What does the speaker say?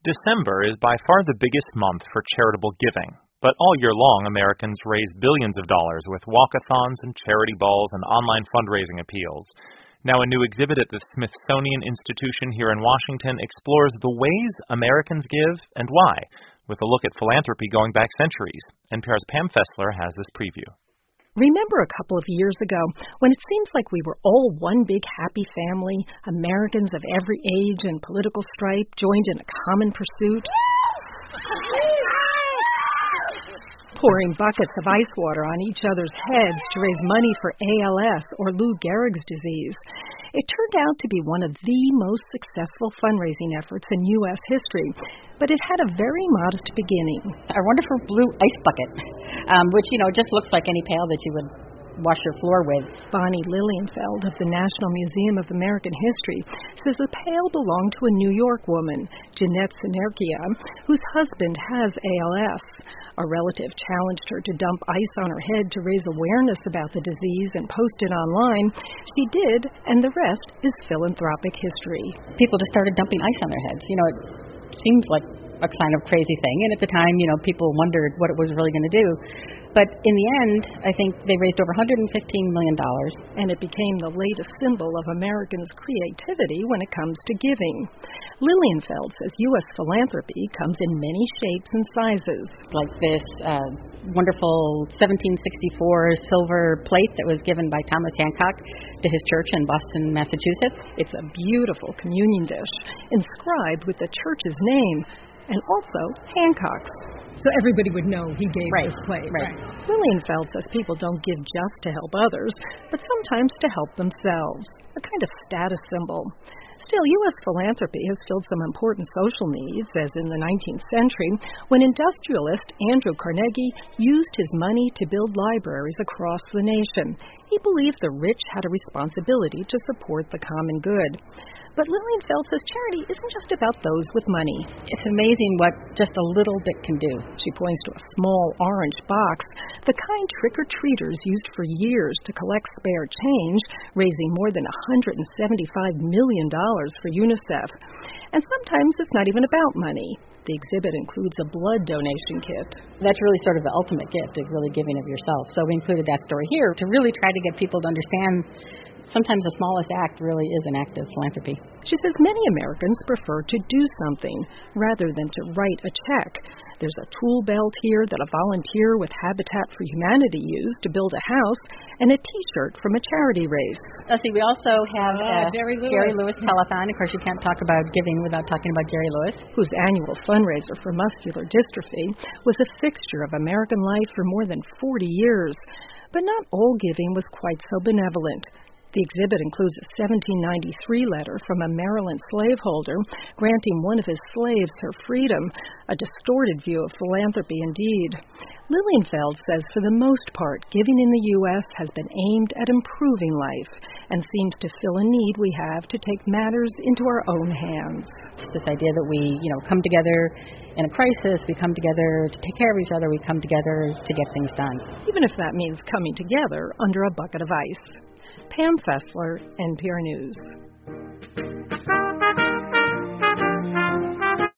December is by far the biggest month for charitable giving, but all year long Americans raise billions of dollars with walkathons and charity balls and online fundraising appeals. Now, a new exhibit at the Smithsonian Institution here in Washington explores the ways Americans give and why, with a look at philanthropy going back centuries. NPR's Pam Fessler has this preview. Remember a couple of years ago when it seems like we were all one big happy family, Americans of every age and political stripe joined in a common pursuit? Pouring buckets of ice water on each other's heads to raise money for ALS or Lou Gehrig's disease. It turned out to be one of the most successful fundraising efforts in U.S. history, but it had a very modest beginning. Our wonderful blue ice bucket, which, just looks like any pail that you would wash your floor with. Bonnie Lilienfeld of the National Museum of American History says the pail belonged to a New York woman, Jeanette Senerkia, whose husband has ALS. A relative challenged her to dump ice on her head to raise awareness about the disease and post it online. She did, and the rest is philanthropic history. People just started dumping ice on their heads. It seems like a kind of crazy thing, and at the time, people wondered what it was really going to do. But in the end, I think they raised over $115 million. And it became the latest symbol of Americans' creativity when it comes to giving. Lilienfeld says U.S. philanthropy comes in many shapes and sizes. Like this wonderful 1764 silver plate that was given by Thomas Hancock to his church in Boston, Massachusetts. It's a beautiful communion dish, inscribed with the church's name, and also Hancock's. So everybody would know he gave this plate. Right. Lilienfeld says people don't give just to help others, but sometimes to help themselves, a kind of status symbol. Still, U.S. philanthropy has filled some important social needs, as in the 19th century, when industrialist Andrew Carnegie used his money to build libraries across the nation. He believed the rich had a responsibility to support the common good. But Lilienfeld says charity isn't just about those with money. It's amazing what just a little bit can do. She points to a small orange box, the kind trick-or-treaters used for years to collect spare change, raising more than $175 million for UNICEF. And sometimes it's not even about money. The exhibit includes a blood donation kit. That's really sort of the ultimate gift of really giving of yourself. So we included that story here to really try to get people to understand sometimes the smallest act really is an act of philanthropy. She says many Americans prefer to do something rather than to write a check. There's a tool belt here that a volunteer with Habitat for Humanity used to build a house, and a T-shirt from a charity race. Let's see, we also have Jerry Lewis Telethon. Of course, you can't talk about giving without talking about Jerry Lewis, whose annual fundraiser for muscular dystrophy was a fixture of American life for more than 40 years. But not all giving was quite so benevolent. The exhibit includes a 1793 letter from a Maryland slaveholder granting one of his slaves her freedom, a distorted view of philanthropy indeed. Lilienfeld says for the most part, giving in the U.S. has been aimed at improving life and seems to fill a need we have to take matters into our own hands. This idea that we, come together in a crisis, we come together to take care of each other, we come together to get things done. Even if that means coming together under a bucket of ice. Pam Fessler, NPR News.